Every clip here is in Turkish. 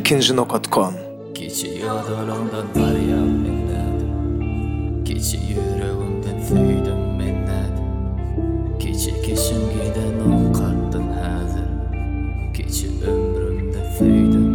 ikinci.com. Keçi yadalandan baryan mennadim, keçi yüreğimden süydüm mennadim, keçi keşim giden o kalktın hazır, keçi ömrümde süydüm,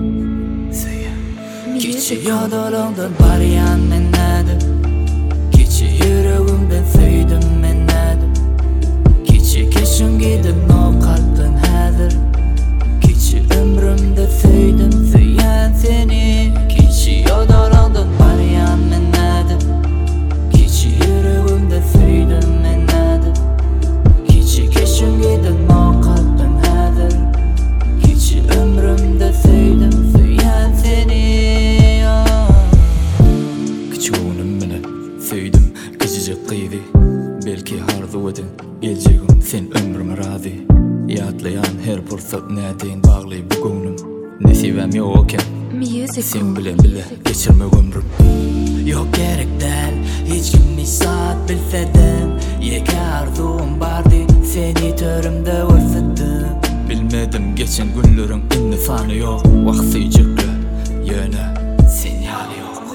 keçi yadalandan baryan mennadim, keçi yüreğimden süydüm mennadim, keçi keşim giden o kalktın hazır, keçi ömrümde süydüm seni. Keçi yadalandan baryan mennadim, keçi yüreğimde süydüm mennadim, keçi keşim giden o kalktın hazır, keçi ömrümde süydüm seni. Küçüğünüm mene süydüm küçücük kıydı, belki harzu edin geleceğim sen ömrüme razı. Yatlayan her fırsat nedeyin bağlı bu gönlüm, nesibem yok eken sen bilen bile geçirme ömrüm. Yok gerek değil hiç kimni saat bilsedim, yeke arzum bardı seni törümde görsettim. Bilmedim geçen günlerin inni fanı yok, vakti çıktı yine sinyal yok.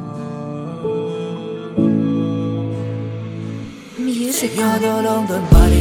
Keçi yadalandan baryan